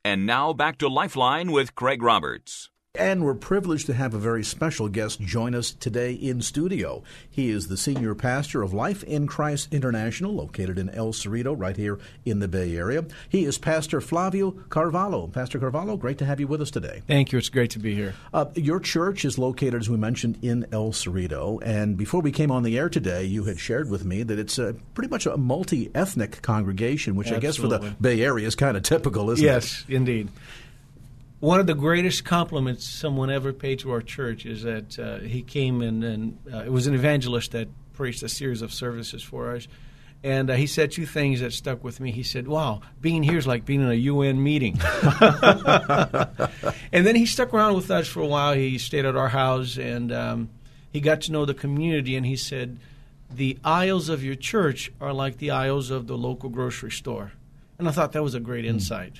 And now back to Lifeline with Craig Roberts. And we're privileged to have a very special guest join us today in studio. He is the senior pastor of Life in Christ International, located in El Cerrito, right here in the Bay Area. He is Pastor Flavio Carvalho. Pastor Carvalho, great to have you with us today. Thank you. It's great to be here. Your church is located, as we mentioned, in El Cerrito. And before we came on the air today, you had shared with me that it's pretty much a multi-ethnic congregation, which Absolutely. I guess for the Bay Area is kind of typical, isn't it? Yes, indeed. One of the greatest compliments someone ever paid to our church is that he came and it was an evangelist that preached a series of services for us. And he said two things that stuck with me. He said, wow, being here is like being in a UN meeting. And then he stuck around with us for a while. He stayed at our house, and he got to know the community. And he said, the aisles of your church are like the aisles of the local grocery store. And I thought that was a great insight.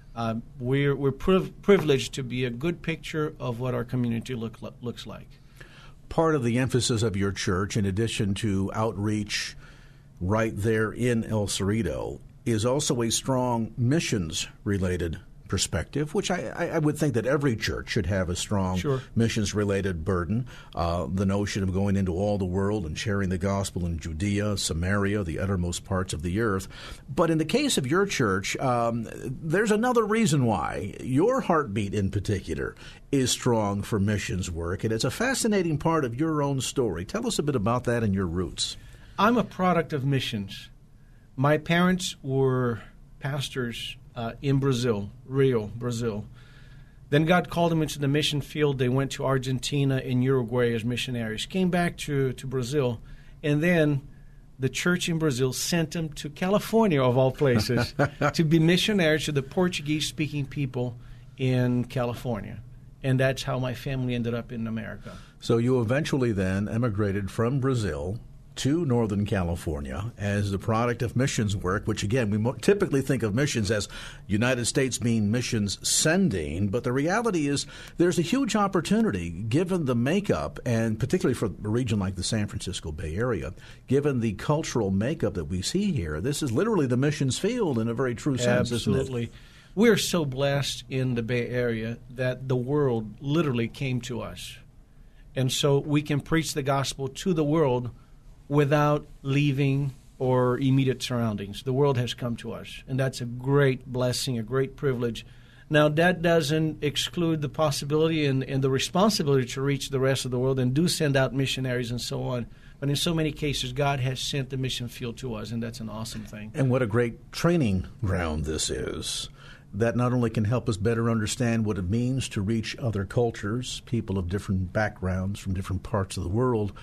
We're privileged to be a good picture of what our community looks like. Part of the emphasis of your church, in addition to outreach right there in El Cerrito, is also a strong missions-related perspective, which I would think that every church should have a strong missions-related burden. The notion of going into all the world and sharing the gospel in Judea, Samaria, the uttermost parts of the earth. But in the case of your church, there's another reason why your heartbeat in particular is strong for missions work, and it's a fascinating part of your own story. Tell us a bit about that and your roots. I'm a product of missions. My parents were pastors in Brazil, Rio, Brazil. Then God called them into the mission field. They went to Argentina and Uruguay as missionaries, came back to Brazil, and then the church in Brazil sent them to California, of all places, to be missionaries to the Portuguese-speaking people in California. And that's how my family ended up in America. So you eventually then emigrated from Brazil to Northern California as the product of missions work, which, again, we typically think of missions as United States being missions sending, but the reality is there's a huge opportunity, given the makeup, and particularly for a region like the San Francisco Bay Area, given the cultural makeup that we see here. This is literally the missions field in a very true sense, Absolutely. Isn't it? We're so blessed in the Bay Area that the world literally came to us. And so we can preach the gospel to the world without leaving or immediate surroundings. The world has come to us, and that's a great blessing, a great privilege. Now, that doesn't exclude the possibility and the responsibility to reach the rest of the world and do send out missionaries and so on. But in so many cases, God has sent the mission field to us, and that's an awesome thing. And what a great training ground this is. That not only can help us better understand what it means to reach other cultures, people of different backgrounds from different parts of the world.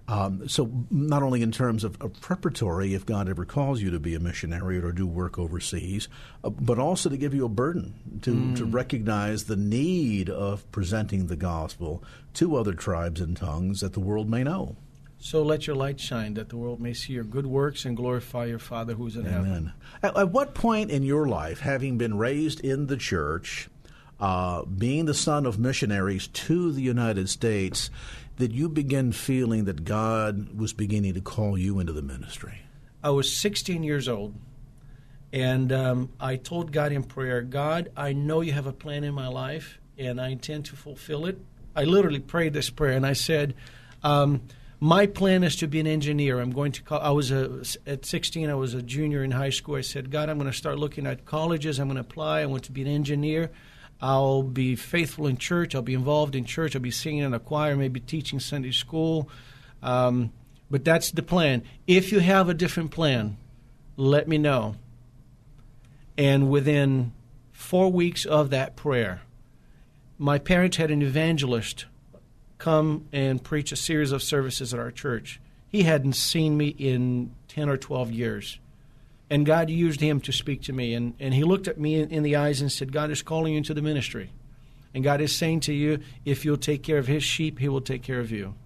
So not only in terms of preparatory, if God ever calls you to be a missionary or do work overseas, but also to give you a burden to recognize the need of presenting the gospel to other tribes and tongues that the world may know. So let your light shine, that the world may see your good works and glorify your Father who's in heaven. At what point in your life, having been raised in the church, being the son of missionaries to the United States, did you begin feeling that God was beginning to call you into the ministry? I was 16 years old, and I told God in prayer, God, I know you have a plan in my life, and I intend to fulfill it. I literally prayed this prayer, and I said, my plan is to be an engineer. I'm going to. At 16, I was a junior in high school. I said, God, I'm going to start looking at colleges. I'm going to apply. I want to be an engineer. I'll be faithful in church. I'll be involved in church. I'll be singing in a choir, maybe teaching Sunday school. But that's the plan. If you have a different plan, let me know. And within 4 weeks of that prayer, my parents had an evangelist come and preach a series of services at our church. He hadn't seen me in 10 or 12 years. And God used him to speak to me. And he looked at me in the eyes and said, God is calling you into the ministry. And God is saying to you, if you'll take care of his sheep, he will take care of you.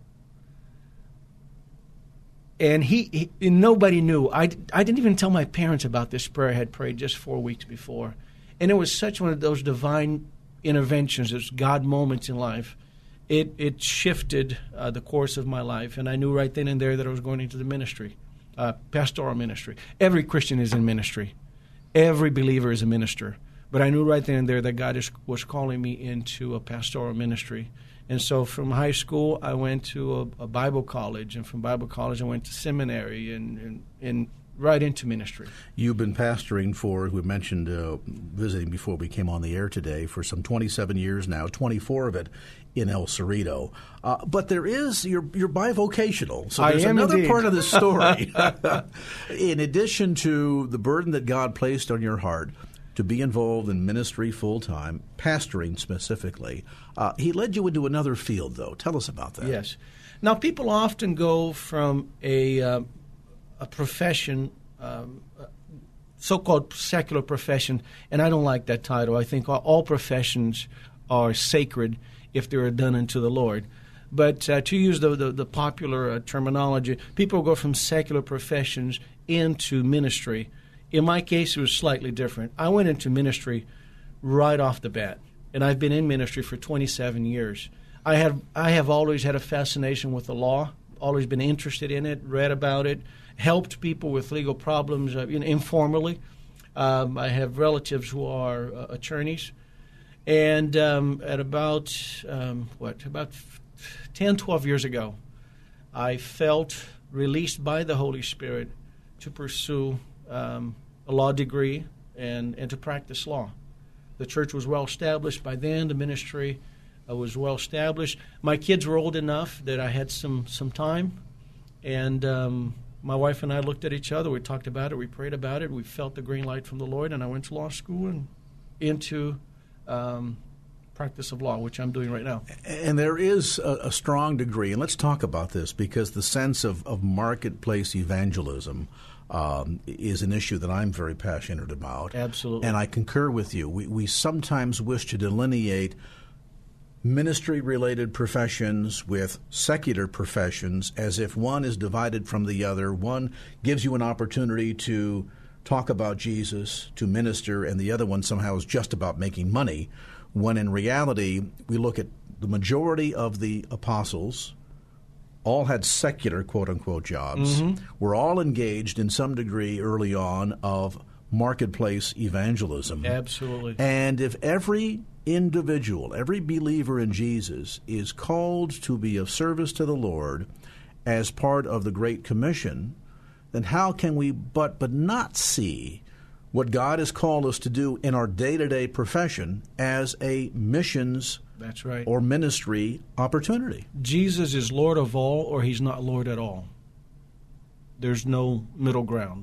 And nobody knew. I didn't even tell my parents about this prayer I had prayed just 4 weeks before. And it was such one of those divine interventions, those God moments in life. It shifted the course of my life. And I knew right then and there that I was going into the ministry. Pastoral ministry. Every Christian is in ministry. Every believer is a minister. But I knew right then and there that God was calling me into a pastoral ministry. And so from high school, I went to a Bible college, and from Bible college, I went to seminary and right into ministry. You've been pastoring for, we mentioned visiting before we came on the air today, for some 27 years now, 24 of it in El Cerrito. But there is, you're bivocational, so there's another part of the story. In addition to the burden that God placed on your heart to be involved in ministry full-time, pastoring specifically, he led you into another field, though. Tell us about that. Yes. Now, people often go from a profession, so-called secular profession, and I don't like that title. I think all professions are sacred if they are done unto the Lord. But to use the popular terminology, people go from secular professions into ministry. In my case, it was slightly different. I went into ministry right off the bat, and I've been in ministry for 27 years. I have always had a fascination with the law, always been interested in it, read about it, helped people with legal problems informally. I have relatives who are attorneys. And at about 10, 12 years ago, I felt released by the Holy Spirit to pursue a law degree and to practice law. The church was well established by then. The ministry was well established. My kids were old enough that I had some time, and my wife and I looked at each other. We talked about it. We prayed about it. We felt the green light from the Lord, and I went to law school and into practice of law, which I'm doing right now. And there is a strong degree, and let's talk about this, because the sense of marketplace evangelism is an issue that I'm very passionate about. Absolutely. And I concur with you. We sometimes wish to delineate ministry-related professions with secular professions as if one is divided from the other. One gives you an opportunity to talk about Jesus, to minister, and the other one somehow is just about making money, when in reality we look at the majority of the apostles all had secular, quote-unquote, jobs. Mm-hmm. We're all engaged in some degree early on of marketplace evangelism. Absolutely. And if every individual, every believer in Jesus is called to be of service to the Lord as part of the Great Commission, then how can we but not see what God has called us to do in our day-to-day profession as a missions That's right. or ministry opportunity? Jesus is Lord of all, or he's not Lord at all. There's no middle ground.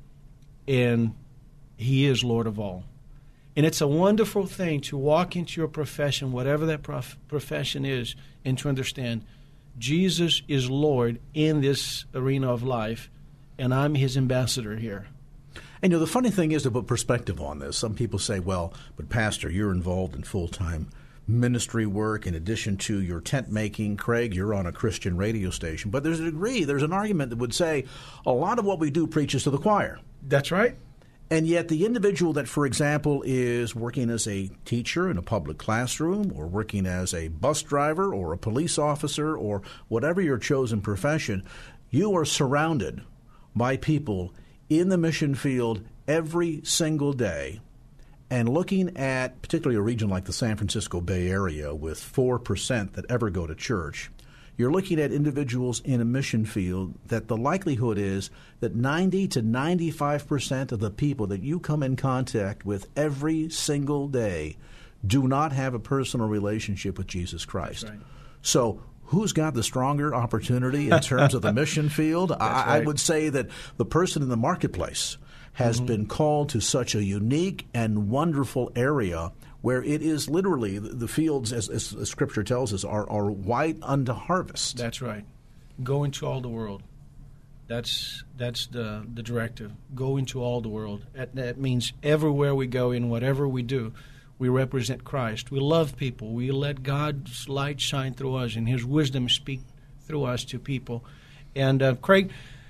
And he is Lord of all. And it's a wonderful thing to walk into your profession, whatever that profession is, and to understand Jesus is Lord in this arena of life, and I'm his ambassador here. And the funny thing is to put perspective on this. Some people say, well, but Pastor, you're involved in full-time ministry work in addition to your tent making. Craig, you're on a Christian radio station. But there's an argument that would say a lot of what we do preaches to the choir. That's right. And yet the individual that, for example, is working as a teacher in a public classroom or working as a bus driver or a police officer or whatever your chosen profession, you are surrounded by people in the mission field every single day. And looking at particularly a region like the San Francisco Bay Area with 4% that ever go to church, you're looking at individuals in a mission field that the likelihood is that 90 to 95% of the people that you come in contact with every single day do not have a personal relationship with Jesus Christ. That's right. So who's got the stronger opportunity in terms of the mission field? Right. I would say that the person in the marketplace has been called to such a unique and wonderful area where it is literally the fields, as Scripture tells us, are white unto harvest. That's right. Go into all the world. That's the directive. Go into all the world. That means everywhere we go, in whatever we do, we represent Christ. We love people. We let God's light shine through us and his wisdom speak through us to people. And Craig,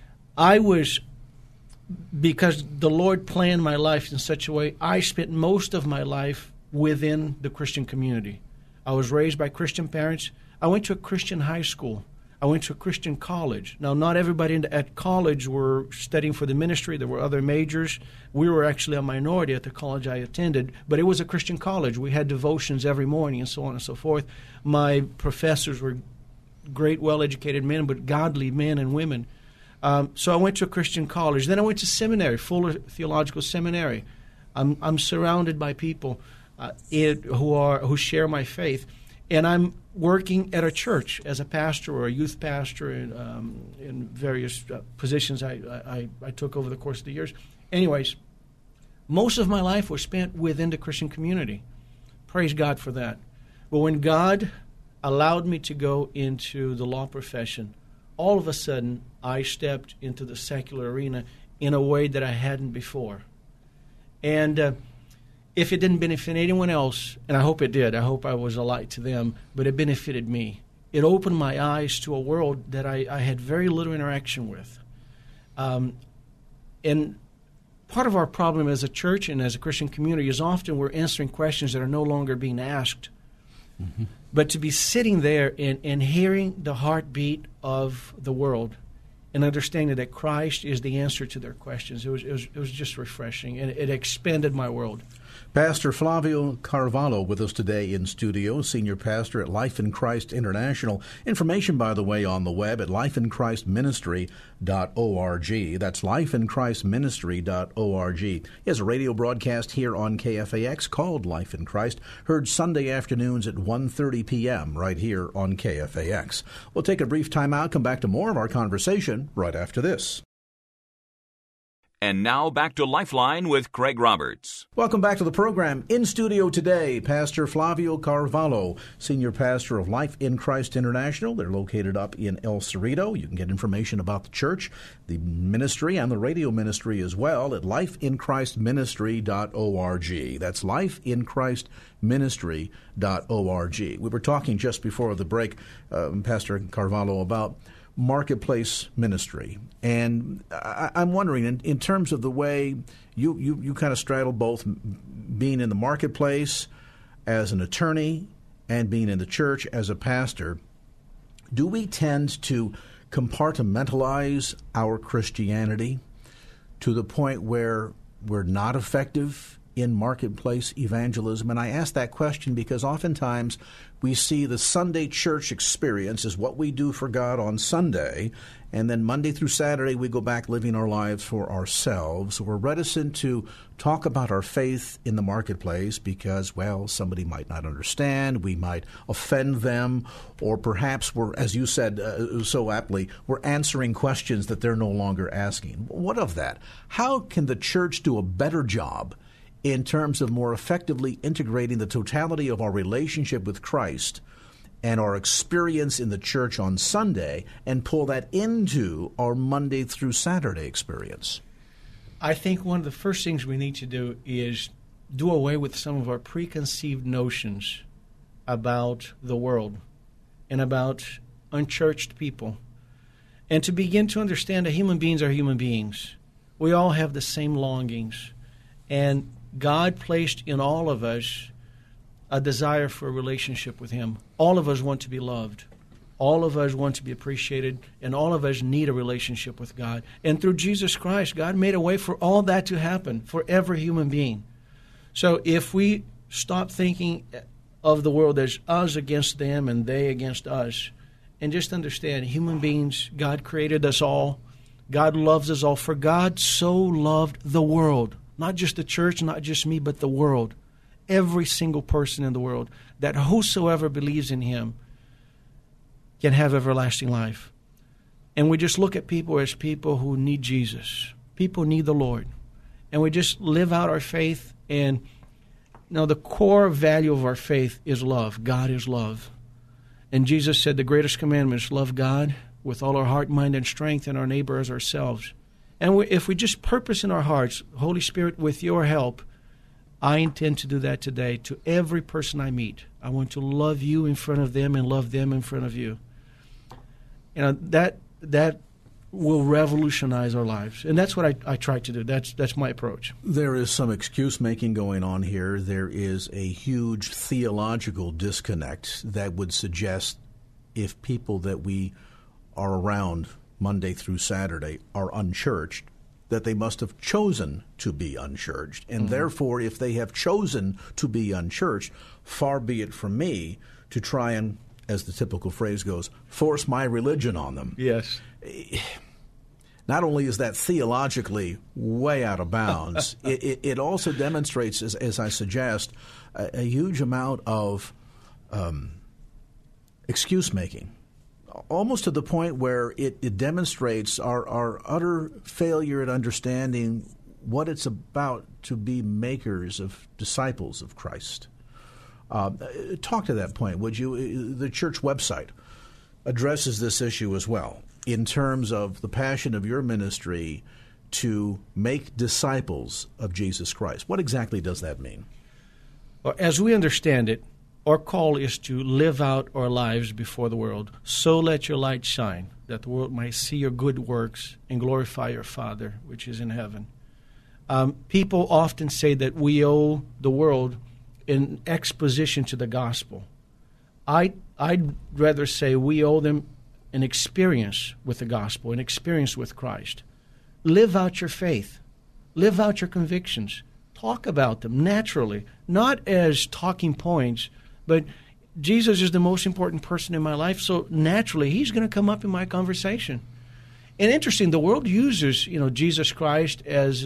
because the Lord planned my life in such a way, I spent most of my life within the Christian community. I was raised by Christian parents. I went to a Christian high school. I went to a Christian college. Now, not everybody at college were studying for the ministry. There were other majors. We were actually a minority at the college I attended, but it was a Christian college. We had devotions every morning and so on and so forth. My professors were great, well-educated men, but godly men and women. So I went to a Christian college. Then I went to seminary, Fuller Theological Seminary. I'm surrounded by people who share my faith, and I'm working at a church as a pastor or a youth pastor in various positions I took over the course of the years. Anyways, most of my life was spent within the Christian community. Praise God for that. But when God allowed me to go into the law profession, all of a sudden I stepped into the secular arena in a way that I hadn't before. And if it didn't benefit anyone else, and I hope it did, I hope I was a light to them, but it benefited me. It opened my eyes to a world that I had very little interaction with. And part of our problem as a church and as a Christian community is often we're answering questions that are no longer being asked. Mm-hmm. But to be sitting there and hearing the heartbeat of the world and understanding that Christ is the answer to their questions, it was just refreshing, and it expanded my world. Pastor Flavio Carvalho with us today in studio, senior pastor at Life in Christ International. Information, by the way, on the web at lifeinchristministry.org. That's lifeinchristministry.org. He has a radio broadcast here on KFAX called Life in Christ, heard Sunday afternoons at 1:30 p.m. right here on KFAX. We'll take a brief time out, come back to more of our conversation right after this. And now back to Lifeline with Craig Roberts. Welcome back to the program. In studio today, Pastor Flavio Carvalho, senior pastor of Life in Christ International. They're located up in El Cerrito. You can get information about the church, the ministry, and the radio ministry as well at lifeinchristministry.org. That's lifeinchristministry.org. We were talking just before the break, Pastor Carvalho, about marketplace ministry. And I'm wondering, in terms of the way you kind of straddle both being in the marketplace as an attorney and being in the church as a pastor, do we tend to compartmentalize our Christianity to the point where we're not effective in marketplace evangelism? And I ask that question because oftentimes we see the Sunday church experience as what we do for God on Sunday, and then Monday through Saturday we go back living our lives for ourselves. We're reticent to talk about our faith in the marketplace because, well, somebody might not understand, we might offend them, or perhaps we're, as you said so aptly, we're answering questions that they're no longer asking. What of that? How can the church do a better job in terms of more effectively integrating the totality of our relationship with Christ and our experience in the church on Sunday and pull that into our Monday through Saturday experience? I think one of the first things we need to do is do away with some of our preconceived notions about the world and about unchurched people, and to begin to understand that human beings are human beings. We all have the same longings, and God placed in all of us a desire for a relationship with Him. All of us want to be loved. All of us want to be appreciated, and all of us need a relationship with God. And through Jesus Christ, God made a way for all that to happen for every human being. So if we stop thinking of the world as us against them and they against us, and just understand human beings, God created us all. God loves us all. For God so loved the world. Not just the church, not just me, but the world. Every single person in the world, that whosoever believes in Him can have everlasting life. And we just look at people as people who need Jesus. People need the Lord. And we just live out our faith. And the core value of our faith is love. God is love. And Jesus said the greatest commandment is love God with all our heart, mind, and strength, and our neighbor as ourselves. And if we just purpose in our hearts, Holy Spirit, with your help, I intend to do that today to every person I meet. I want to love you in front of them and love them in front of you. That will revolutionize our lives. And that's what I try to do. That's my approach. There is some excuse-making going on here. There is a huge theological disconnect that would suggest if people that we are around Monday through Saturday are unchurched, that they must have chosen to be unchurched. And therefore, if they have chosen to be unchurched, far be it from me to try and, as the typical phrase goes, force my religion on them. Yes. Not only is that theologically way out of bounds, it also demonstrates, as I suggest, a huge amount of excuse-making, almost to the point where it demonstrates our utter failure at understanding what it's about to be makers of disciples of Christ. Talk to that point, would you? The church website addresses this issue as well in terms of the passion of your ministry to make disciples of Jesus Christ. What exactly does that mean? Well, as we understand it, our call is to live out our lives before the world. So let your light shine, that the world might see your good works and glorify your Father, which is in heaven. People often say that we owe the world an exposition to the gospel. I'd rather say we owe them an experience with the gospel, an experience with Christ. Live out your faith. Live out your convictions. Talk about them naturally, not as talking points, but Jesus is the most important person in my life, so naturally he's going to come up in my conversation. And interesting, the world uses, Jesus Christ as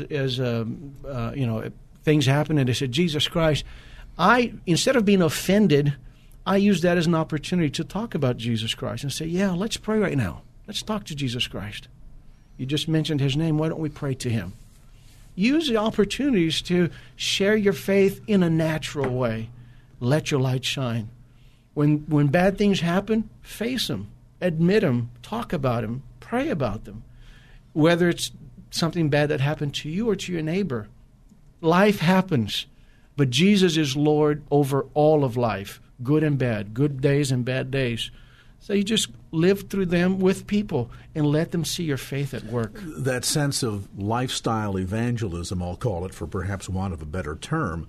things happen and they say, Jesus Christ. Instead of being offended, I use that as an opportunity to talk about Jesus Christ and say, yeah, let's pray right now. Let's talk to Jesus Christ. You just mentioned his name. Why don't we pray to him? Use the opportunities to share your faith in a natural way. Let your light shine. When bad things happen, face them, admit them, talk about them, pray about them. Whether it's something bad that happened to you or to your neighbor. Life happens, but Jesus is Lord over all of life. Good and bad, good days and bad days. So you just live through them with people and let them see your faith at work. That sense of lifestyle evangelism, I'll call it for perhaps want of a better term,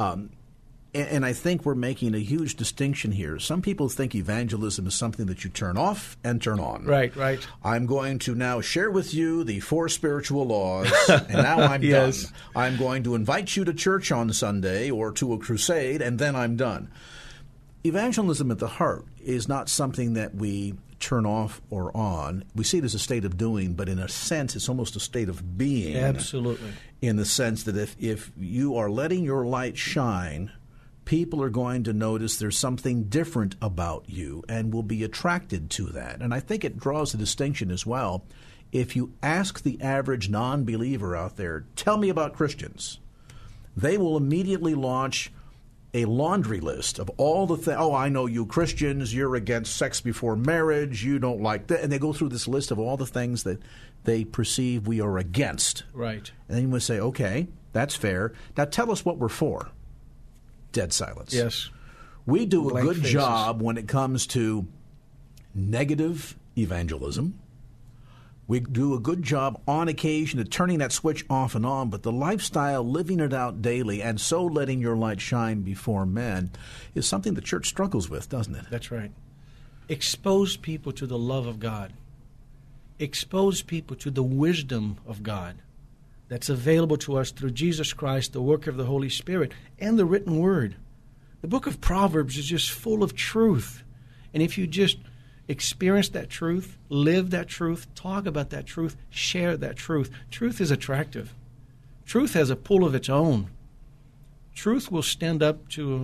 and I think we're making a huge distinction here. Some people think evangelism is something that you turn off and turn on. Right. I'm going to now share with you the 4 spiritual laws, and now I'm Yes. done. I'm going to invite you to church on Sunday or to a crusade, and then I'm done. Evangelism at the heart is not something that we turn off or on. We see it as a state of doing, but in a sense, it's almost a state of being. Absolutely. In the sense that if you are letting your light shine, people are going to notice there's something different about you and will be attracted to that. And I think it draws a distinction as well. If you ask the average non-believer out there, tell me about Christians, they will immediately launch a laundry list of all the things. Oh, I know you Christians, you're against sex before marriage, you don't like that. And they go through this list of all the things that they perceive we are against. Right. And then you would say, okay, that's fair. Now tell us what we're for. Dead silence. Yes. We do a Blank good faces. job when it comes to negative evangelism. We do a good job on occasion of turning that switch off and on, but the lifestyle, living it out daily, and so letting your light shine before men is something the church struggles with, doesn't it? That's right. Expose people to the love of God. Expose people to the wisdom of God that's available to us through Jesus Christ, the work of the Holy Spirit, and the written word. The book of Proverbs is just full of truth. And if you just experience that truth, live that truth, talk about that truth, share that truth, truth is attractive. Truth has a pull of its own. Truth will stand up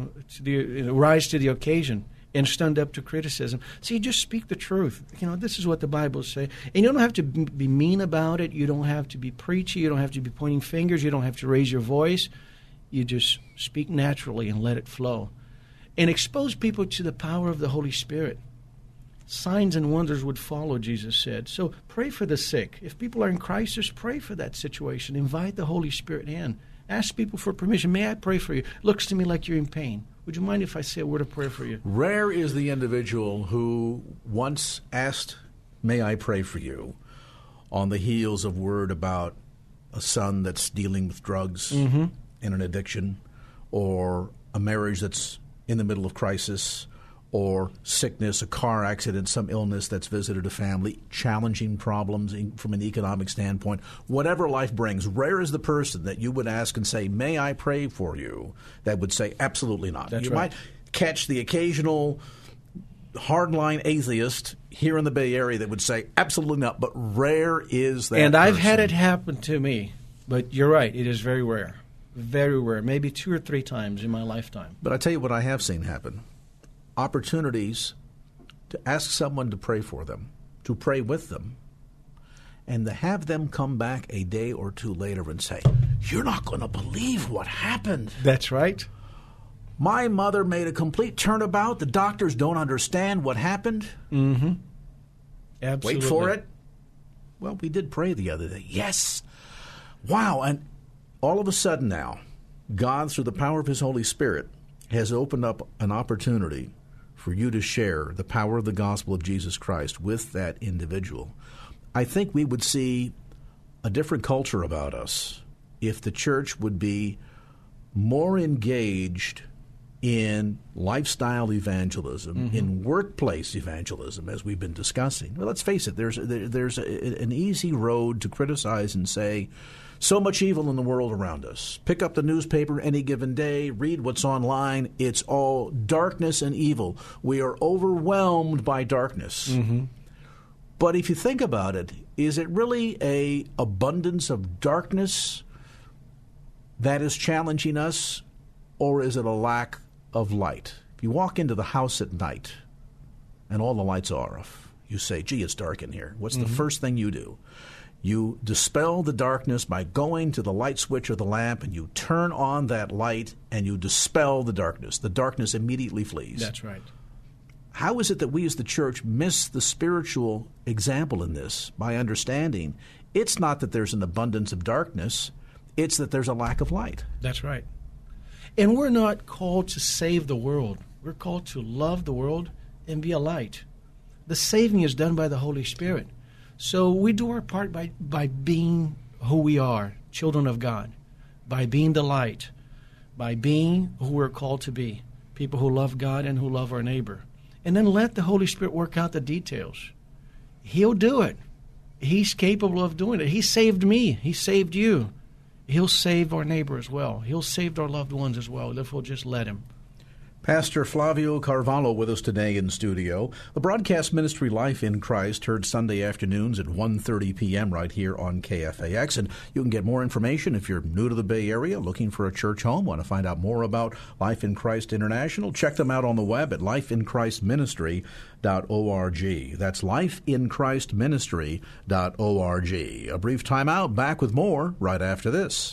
rise to the occasion and stand up to criticism. So you just speak the truth. This is what the Bible says. And you don't have to be mean about it. You don't have to be preachy. You don't have to be pointing fingers. You don't have to raise your voice. You just speak naturally and let it flow. And expose people to the power of the Holy Spirit. Signs and wonders would follow, Jesus said. So pray for the sick. If people are in crisis, pray for that situation. Invite the Holy Spirit in. Ask people for permission. May I pray for you? Looks to me like you're in pain. Would you mind if I say a word of prayer for you? Rare is the individual who once asked, may I pray for you, on the heels of word about a son that's dealing with drugs and an addiction, or a marriage that's in the middle of crisis, or sickness, a car accident, some illness that's visited a family, challenging problems from an economic standpoint, whatever life brings, rare is the person that you would ask and say, may I pray for you, that would say, absolutely not. That's you right. might catch the occasional hardline atheist here in the Bay Area that would say, absolutely not, but rare is that And I've person. had it happen to me, but you're right, it is very rare. Very rare, maybe 2 or 3 times in my lifetime. But I tell you what I have seen happen. Opportunities to ask someone to pray for them, to pray with them, and to have them come back a day or two later and say, you're not going to believe what happened. That's right. My mother made a complete turnabout. The doctors don't understand what happened. Mm-hmm. Absolutely. Wait for it. Well, we did pray the other day. Yes. Wow. And all of a sudden now, God, through the power of His Holy Spirit, has opened up an opportunity for you to share the power of the gospel of Jesus Christ with that individual. I think we would see a different culture about us if the church would be more engaged in lifestyle evangelism, in workplace evangelism, as we've been discussing. Well, let's face it, there's an easy road to criticize and say, so much evil in the world around us. Pick up the newspaper any given day, read what's online. It's all darkness and evil. We are overwhelmed by darkness. Mm-hmm. But if you think about it, is it really an abundance of darkness that is challenging us, or is it a lack of light? If you walk into the house at night and all the lights are off, you say, gee, it's dark in here. What's the first thing you do? You dispel the darkness by going to the light switch or the lamp, and you turn on that light, and you dispel the darkness. The darkness immediately flees. That's right. How is it that we as the church miss the spiritual example in this by understanding it's not that there's an abundance of darkness, it's that there's a lack of light? That's right. And we're not called to save the world. We're called to love the world and be a light. The saving is done by the Holy Spirit. So we do our part by being who we are, children of God, by being the light, by being who we're called to be, people who love God and who love our neighbor. And then let the Holy Spirit work out the details. He'll do it. He's capable of doing it. He saved me. He saved you. He'll save our neighbor as well. He'll save our loved ones as well, if we'll just let Him. Pastor Flavio Carvalho with us today in studio. The broadcast ministry Life in Christ, heard Sunday afternoons at 1:30 p.m. right here on KFAX. And you can get more information if you're new to the Bay Area, looking for a church home, want to find out more about Life in Christ International. Check them out on the web at lifeinchristministry.org. That's lifeinchristministry.org. A brief timeout, back with more right after this.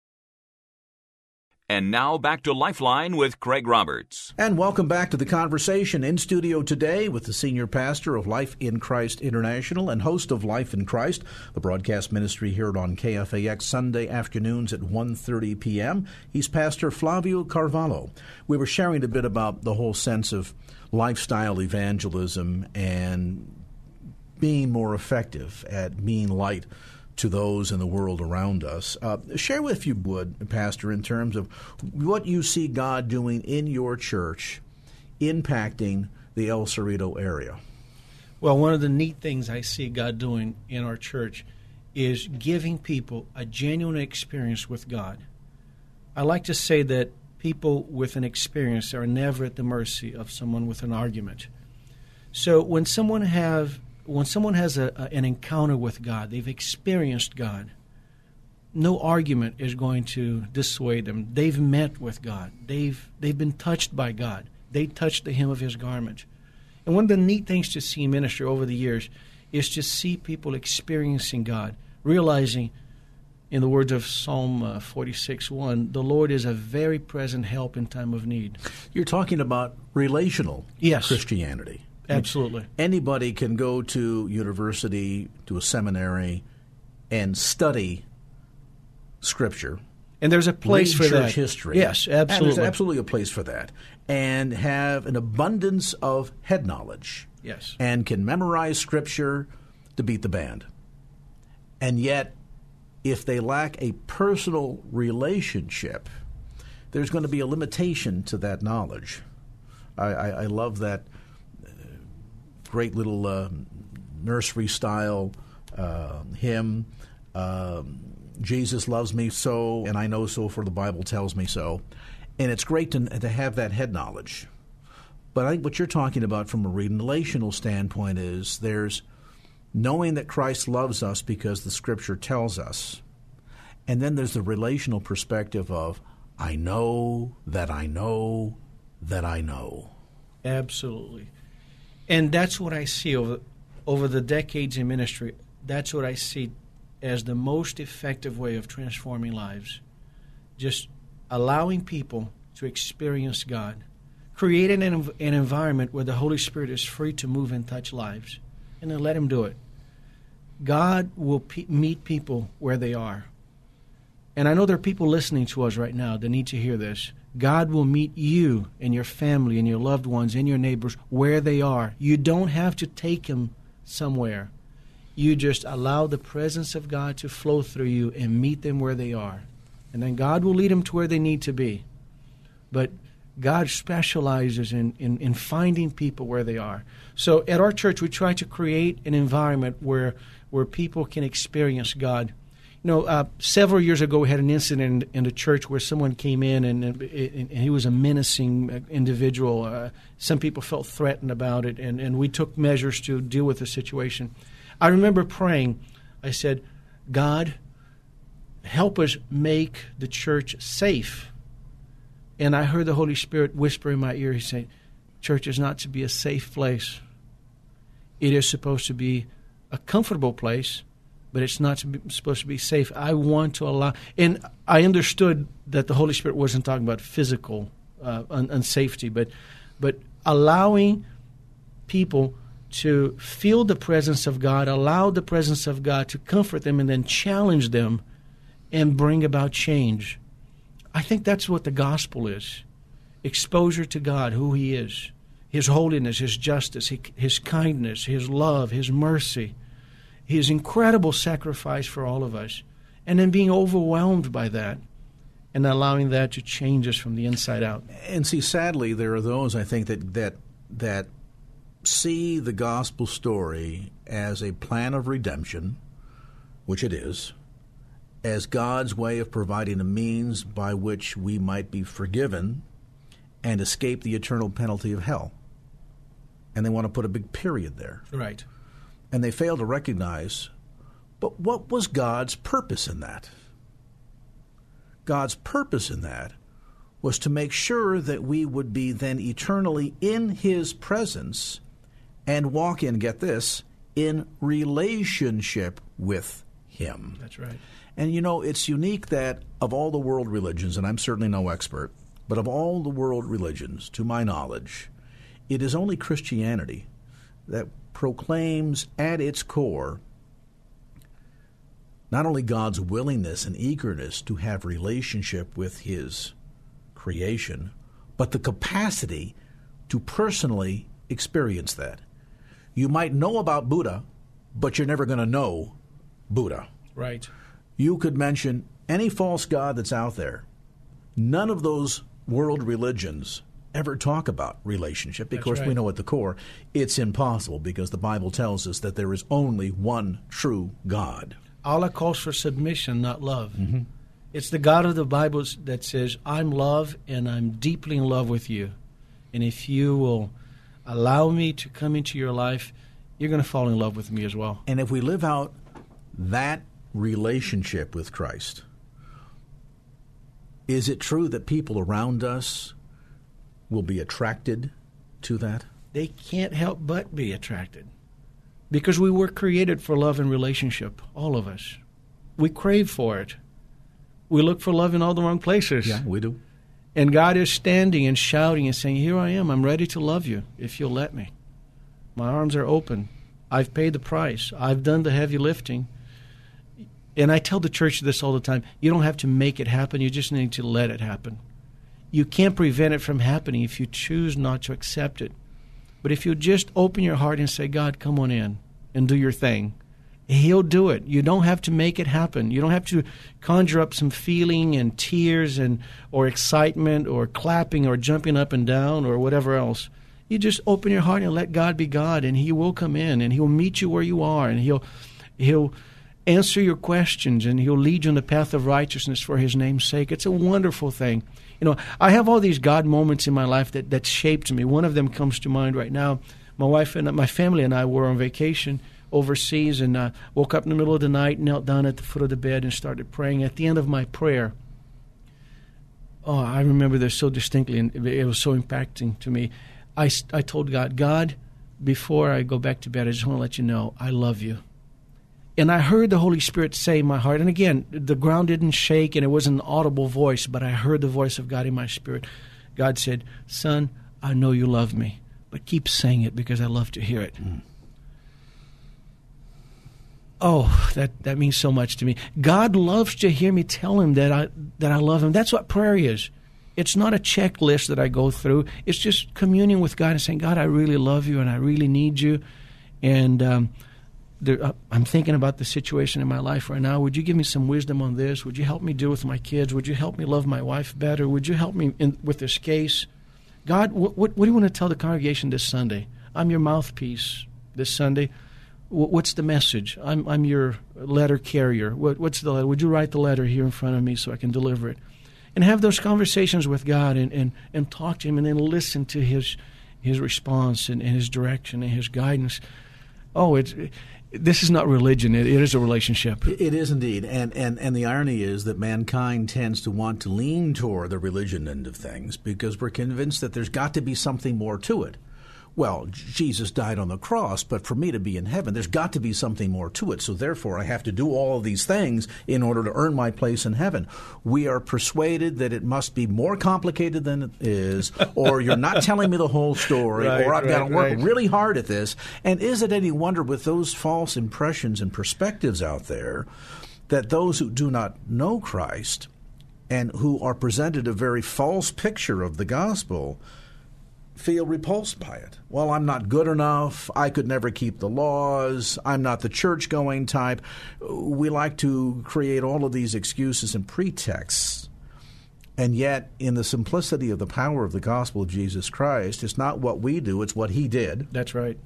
And now back to Lifeline with Craig Roberts. And welcome back to the conversation in studio today with the senior pastor of Life in Christ International and host of Life in Christ, the broadcast ministry here on KFAX Sunday afternoons at 1:30 p.m. He's Pastor Flavio Carvalho. We were sharing a bit about the whole sense of lifestyle evangelism and being more effective at being light to those in the world around us. Share with, if you would, Pastor, in terms of what you see God doing in your church impacting the El Cerrito area. Well, one of the neat things I see God doing in our church is giving people a genuine experience with God. I like to say that people with an experience are never at the mercy of someone with an argument. So when someone has an encounter with God, they've experienced God, no argument is going to dissuade them. They've met with God. They've been touched by God. They touched the hem of His garment. And one of the neat things to see in ministry over the years is to see people experiencing God, realizing, in the words of Psalm 46:1, the Lord is a very present help in time of need. You're talking about relational Yes. Christianity. Absolutely. Anybody can go to university, to a seminary, and study Scripture. And there's a place for church that. history. Yes, And absolutely. there's absolutely a place for that. And have an abundance of head knowledge. Yes. And can memorize Scripture to beat the band. And yet, if they lack a personal relationship, there's going to be a limitation to that knowledge. I love that great little nursery-style hymn, Jesus loves me so, and I know so, for the Bible tells me so. And it's great to have that head knowledge. But I think what you're talking about from a relational standpoint is there's knowing that Christ loves us because the Scripture tells us. And then there's the relational perspective of, I know that I know that I know. Absolutely. And that's what I see over the decades in ministry. That's what I see as the most effective way of transforming lives. Just allowing people to experience God. Creating an environment where the Holy Spirit is free to move and touch lives. And then let Him do it. God will meet people where they are. And I know there are people listening to us right now that need to hear this. God will meet you and your family and your loved ones and your neighbors where they are. You don't have to take them somewhere. You just allow the presence of God to flow through you and meet them where they are. And then God will lead them to where they need to be. But God specializes in finding people where they are. So at our church, we try to create an environment where people can experience God. You know, several years ago, we had an incident in the church where someone came in and he was a menacing individual. Some people felt threatened about it, and we took measures to deal with the situation. I remember praying. I said, God, help us make the church safe. And I heard the Holy Spirit whisper in my ear. He said, church is not to be a safe place. It is supposed to be a comfortable place, but it's not supposed to be safe. I want to allow, and I understood that the Holy Spirit wasn't talking about physical unsafety, but allowing people to feel the presence of God, allow the presence of God to comfort them, and then challenge them and bring about change. I think that's what the gospel is. Exposure to God, who He is, His holiness, His justice, His kindness, His love, His mercy, His incredible sacrifice for all of us, and then being overwhelmed by that and allowing that to change us from the inside out. And see, sadly, there are those, I think, that see the gospel story as a plan of redemption, which it is, as God's way of providing a means by which we might be forgiven and escape the eternal penalty of hell. And they want to put a big period there. Right. And they fail to recognize, but what was God's purpose in that? God's purpose in that was to make sure that we would be then eternally in His presence and walk in, get this, in relationship with Him. That's right. And, you know, it's unique that of all the world religions, and I'm certainly no expert, but of all the world religions, to my knowledge, it is only Christianity that proclaims at its core not only God's willingness and eagerness to have relationship with His creation, but the capacity to personally experience that. You might know about Buddha, but you're never going to know Buddha. Right. You could mention any false god that's out there. None of those world religions ever talk about relationship because we know at the core it's impossible because the Bible tells us that there is only one true God. Allah calls for submission, not love. Mm-hmm. It's the God of the Bible that says, I'm love and I'm deeply in love with you. And if you will allow me to come into your life, you're going to fall in love with me as well. And if we live out that relationship with Christ, is it true that people around us will be attracted to that? They can't help but be attracted because we were created for love and relationship, all of us. We crave for it. We look for love in all the wrong places. Yeah, we do. And God is standing and shouting and saying, here I am. I'm ready to love you if you'll let me. My arms are open. I've paid the price. I've done the heavy lifting. And I tell the church this all the time. You don't have to make it happen. You just need to let it happen. You can't prevent it from happening if you choose not to accept it. But if you just open your heart and say, God, come on in and do your thing, He'll do it. You don't have to make it happen. You don't have to conjure up some feeling and tears or excitement or clapping or jumping up and down or whatever else. You just open your heart and let God be God, and He will come in, and He'll meet you where you are, and He'll answer your questions, and He'll lead you on the path of righteousness for His name's sake. It's a wonderful thing. I have all these God moments in my life that shaped me. One of them comes to mind right now. My wife and my family and I were on vacation overseas, and woke up in the middle of the night, knelt down at the foot of the bed, and started praying. At the end of my prayer, I remember this so distinctly, and it was so impacting to me. I told God, before I go back to bed, I just want to let you know I love you. And I heard the Holy Spirit say in my heart, and again, the ground didn't shake, and it wasn't an audible voice, but I heard the voice of God in my spirit. God said, "Son, I know you love me, but keep saying it because I love to hear it." Oh, that means so much to me. God loves to hear me tell Him that I love Him. That's what prayer is. It's not a checklist that I go through. It's just communing with God and saying, "God, I really love you and I really need you." And I'm thinking about the situation in my life right now. Would you give me some wisdom on this? Would you help me deal with my kids? Would you help me love my wife better? Would you help me with this case? God, what do you want to tell the congregation this Sunday? I'm your mouthpiece this Sunday. What's the message? I'm your letter carrier. What's the letter? Would you write the letter here in front of me so I can deliver it? And have those conversations with God and talk to Him, and then listen to His response and His direction and His guidance. This is not religion. It is a relationship. It is indeed. And the irony is that mankind tends to want to lean toward the religion end of things because we're convinced that there's got to be something more to it. Well, Jesus died on the cross, but for me to be in heaven, there's got to be something more to it. So therefore, I have to do all of these things in order to earn my place in heaven. We are persuaded that it must be more complicated than it is, or you're not telling me the whole story, or I've got to work really hard at this. And is it any wonder with those false impressions and perspectives out there that those who do not know Christ and who are presented a very false picture of the gospel feel repulsed by it? Well, I'm not good enough. I could never keep the laws. I'm not the church-going type. We like to create all of these excuses and pretexts. And yet, in the simplicity of the power of the gospel of Jesus Christ, it's not what we do, it's what He did. That's right.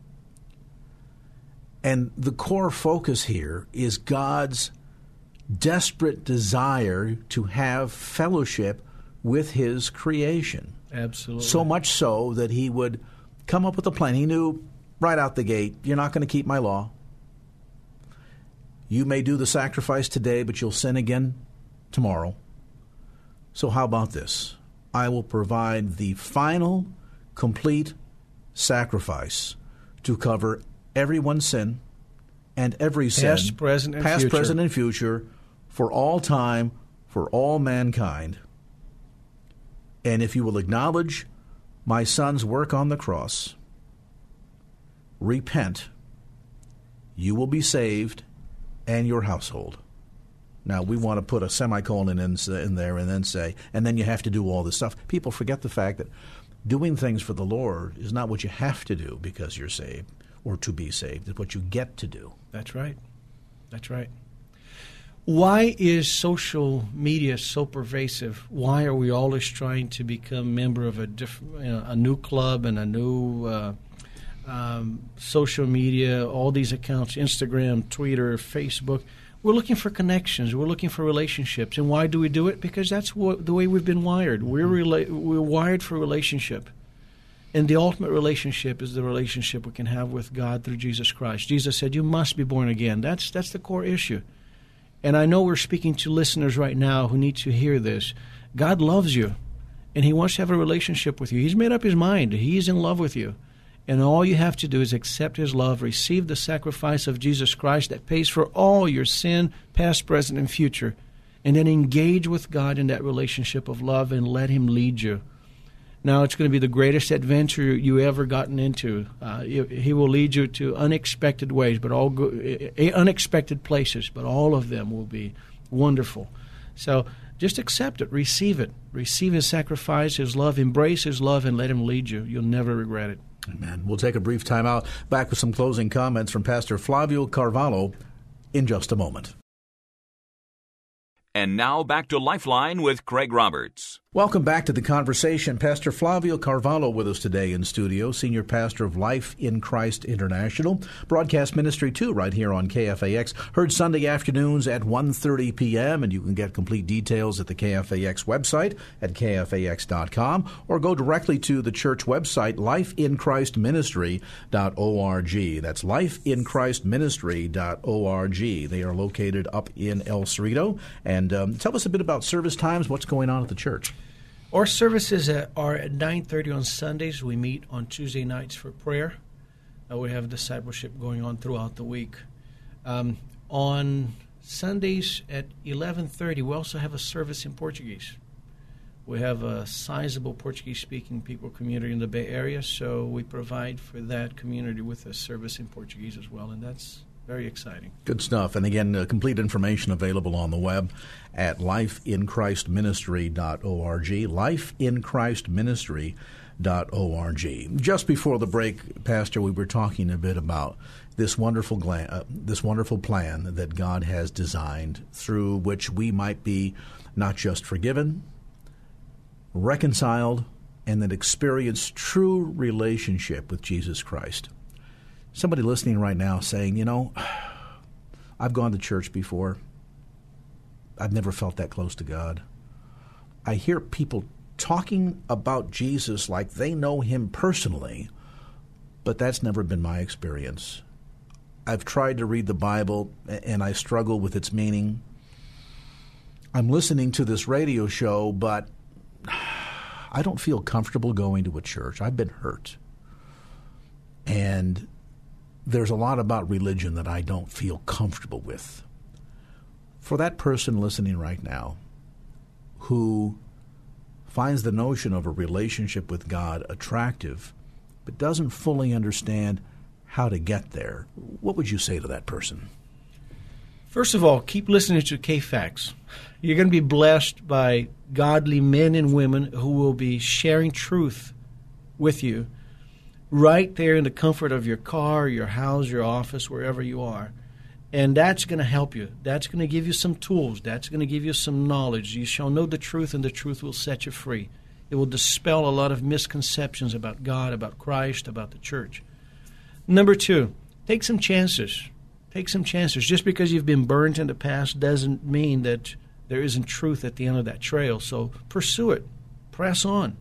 And the core focus here is God's desperate desire to have fellowship with His creation. Absolutely. So much so that He would come up with a plan. He knew right out the gate, you're not going to keep my law. You may do the sacrifice today, but you'll sin again tomorrow. So how about this? I will provide the final, complete sacrifice to cover everyone's sin and every sin. Past, present, and future, for all time, for all mankind. And if you will acknowledge my Son's work on the cross, repent, you will be saved and your household. Now, we want to put a semicolon in there and then say, and then you have to do all this stuff. People forget the fact that doing things for the Lord is not what you have to do because you're saved or to be saved. It's what you get to do. That's right. That's right. Why is social media so pervasive? Why are we always trying to become a member of a new club and a new social media, all these accounts, Instagram, Twitter, Facebook? We're looking for connections. We're looking for relationships. And why do we do it? Because that's the way we've been wired. We're wired for relationship. And the ultimate relationship is the relationship we can have with God through Jesus Christ. Jesus said, you must be born again. That's the core issue. And I know we're speaking to listeners right now who need to hear this. God loves you, and He wants to have a relationship with you. He's made up His mind. He's in love with you. And all you have to do is accept His love, receive the sacrifice of Jesus Christ that pays for all your sin, past, present, and future, and then engage with God in that relationship of love and let Him lead you. Now, it's going to be the greatest adventure you ever gotten into. He will lead you to unexpected ways, but unexpected places, but all of them will be wonderful. So just accept it. Receive it. Receive His sacrifice, His love. Embrace His love and let Him lead you. You'll never regret it. Amen. We'll take a brief time out. Back with some closing comments from Pastor Flavio Carvalho in just a moment. And now back to Lifeline with Craig Roberts. Welcome back to the conversation. Pastor Flavio Carvalho with us today in studio, Senior Pastor of Life in Christ International, broadcast ministry too, right here on KFAX. Heard Sunday afternoons at 1:30 p.m., and you can get complete details at the KFAX website at kfax.com, or go directly to the church website, lifeinchristministry.org. That's lifeinchristministry.org. They are located up in El Cerrito. And tell us a bit about service times, what's going on at the church. Our services are at 9:30 on Sundays. We meet on Tuesday nights for prayer. We have discipleship going on throughout the week. On Sundays at 11:30, we also have a service in Portuguese. We have a sizable Portuguese-speaking people community in the Bay Area, so we provide for that community with a service in Portuguese as well, and that's very exciting. Good stuff. And again, complete information available on the web at lifeinchristministry.org, lifeinchristministry.org. Just before the break, Pastor, we were talking a bit about this wonderful plan that God has designed through which we might be not just forgiven, reconciled, and then experience true relationship with Jesus Christ. Somebody listening right now saying, I've gone to church before. I've never felt that close to God. I hear people talking about Jesus like they know him personally, but that's never been my experience. I've tried to read the Bible, and I struggle with its meaning. I'm listening to this radio show, but I don't feel comfortable going to a church. I've been hurt. And there's a lot about religion that I don't feel comfortable with. For that person listening right now who finds the notion of a relationship with God attractive but doesn't fully understand how to get there, what would you say to that person? First of all, keep listening to KFAX. You're going to be blessed by godly men and women who will be sharing truth with you right there in the comfort of your car, your house, your office, wherever you are. And that's going to help you. That's going to give you some tools. That's going to give you some knowledge. You shall know the truth, and the truth will set you free. It will dispel a lot of misconceptions about God, about Christ, about the church. Number two, take some chances. Take some chances. Just because you've been burned in the past doesn't mean that there isn't truth at the end of that trail. So pursue it. Press on.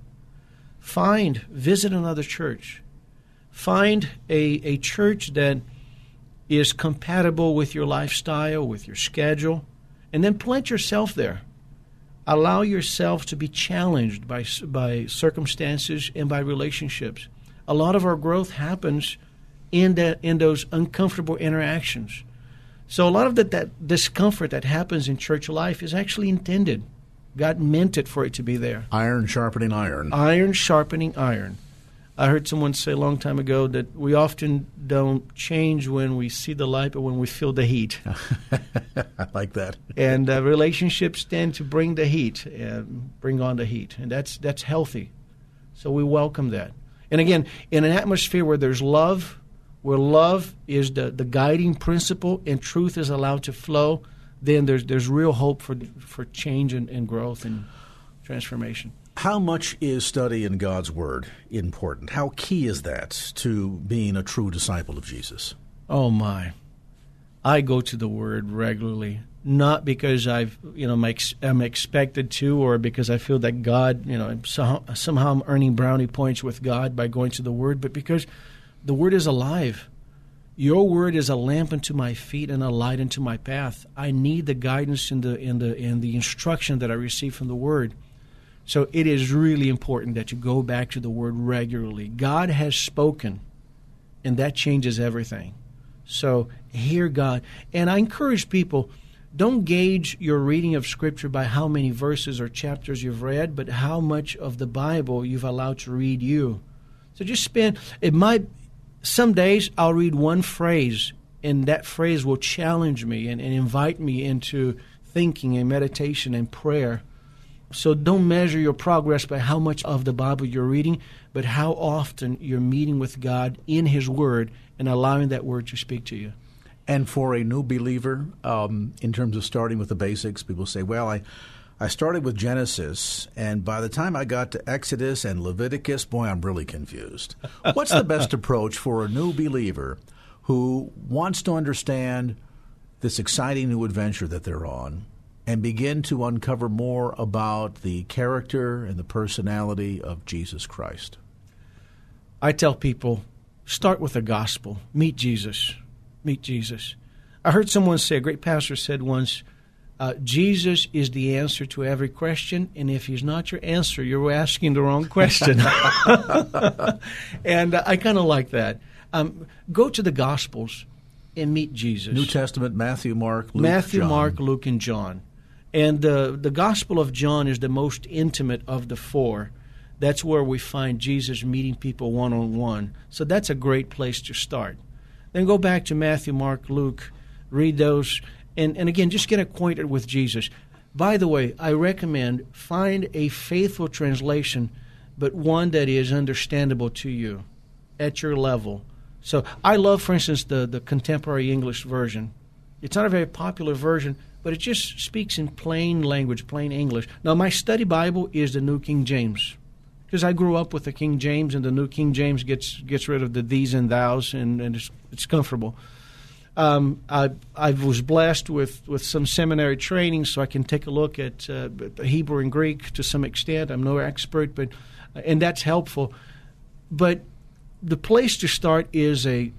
Visit another church. Find a church that is compatible with your lifestyle, with your schedule, and then plant yourself there. Allow yourself to be challenged by circumstances and by relationships. A lot of our growth happens in those uncomfortable interactions. So a lot of that discomfort that happens in church life is actually intended. God meant it for it to be there. Iron sharpening iron. Iron sharpening iron. I heard someone say a long time ago that we often don't change when we see the light, but when we feel the heat. I like that. And relationships tend to bring the heat, bring on the heat, and that's healthy. So we welcome that. And again, in an atmosphere where there's love, where love is the guiding principle and truth is allowed to flow, then there's real hope for change and growth and transformation. How much is study in God's Word important? How key is that to being a true disciple of Jesus? Oh, my. I go to the Word regularly, not because I'm expected to or because I feel that God, somehow I'm earning brownie points with God by going to the Word, but because the Word is alive. Your Word is a lamp unto my feet and a light unto my path. I need the guidance and the instruction that I receive from the Word. So it is really important that you go back to the Word regularly. God has spoken, and that changes everything. So hear God. And I encourage people, don't gauge your reading of Scripture by how many verses or chapters you've read, but how much of the Bible you've allowed to read you. So just some days I'll read one phrase, and that phrase will challenge me and invite me into thinking and meditation and prayer. So don't measure your progress by how much of the Bible you're reading, but how often you're meeting with God in His Word and allowing that Word to speak to you. And for a new believer, in terms of starting with the basics, people say, well, I started with Genesis, and by the time I got to Exodus and Leviticus, boy, I'm really confused. What's the best approach for a new believer who wants to understand this exciting new adventure that they're on and begin to uncover more about the character and the personality of Jesus Christ? I tell people, start with the gospel. Meet Jesus. Meet Jesus. I heard someone say, a great pastor said once, Jesus is the answer to every question, and if He's not your answer, you're asking the wrong question. And I kind of like that. Go to the Gospels and meet Jesus. New Testament, Matthew, Mark, Luke, John. Mark, Luke, and John. And the Gospel of John is the most intimate of the four. That's where we find Jesus meeting people one-on-one. So that's a great place to start. Then go back to Matthew, Mark, Luke, read those, and again, just get acquainted with Jesus. By the way, I recommend find a faithful translation, but one that is understandable to you at your level. So I love, for instance, the contemporary English version. It's not a very popular version, but it just speaks in plain language, plain English. Now, my study Bible is the New King James, because I grew up with the King James, and the New King James gets rid of the these and thous, and it's comfortable. I was blessed with some seminary training, so I can take a look at Hebrew and Greek to some extent. I'm no expert, and that's helpful. But the place to start is a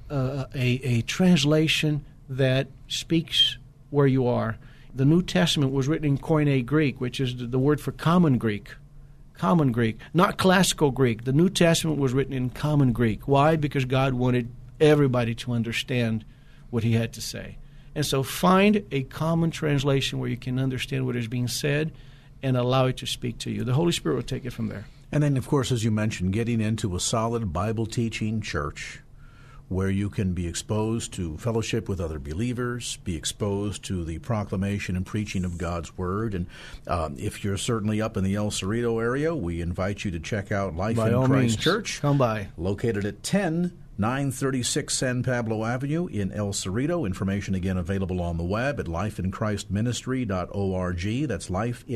translation that speaks where you are. The New Testament was written in Koine Greek, which is the word for common Greek. Common Greek, not classical Greek. The New Testament was written in common Greek. Why? Because God wanted everybody to understand what He had to say. And so find a common translation where you can understand what is being said and allow it to speak to you. The Holy Spirit will take it from there. And then, of course, as you mentioned, getting into a solid Bible-teaching church where you can be exposed to fellowship with other believers, be exposed to the proclamation and preaching of God's Word. And if you're certainly up in the El Cerrito area, we invite you to check out Life in Christ Church. Come by. Located at 10936 San Pablo Avenue in El Cerrito. Information again available on the web at lifeinchristministry.org. That's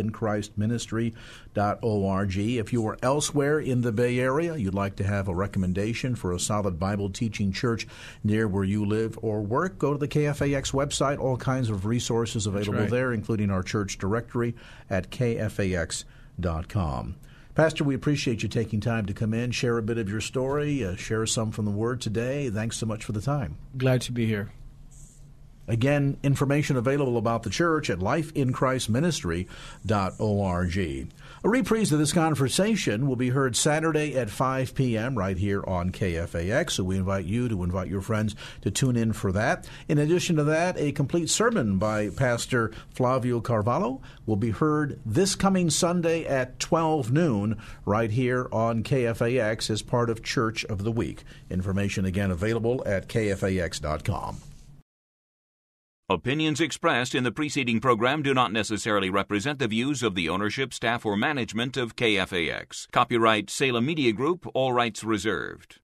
lifeinchristministry.org. If you are elsewhere in the Bay Area, you'd like to have a recommendation for a solid Bible teaching church near where you live or work, go to the KFAX website. All kinds of resources available there, including our church directory at kfax.com. Pastor, we appreciate you taking time to come in, share a bit of your story, share some from the Word today. Thanks so much for the time. Glad to be here. Again, information available about the church at lifeinchristministry.org. A reprise of this conversation will be heard Saturday at 5 p.m. right here on KFAX, so we invite you to invite your friends to tune in for that. In addition to that, a complete sermon by Pastor Flavio Carvalho will be heard this coming Sunday at 12 noon right here on KFAX as part of Church of the Week. Information again available at kfax.com. Opinions expressed in the preceding program do not necessarily represent the views of the ownership, staff, or management of KFAX. Copyright Salem Media Group, all rights reserved.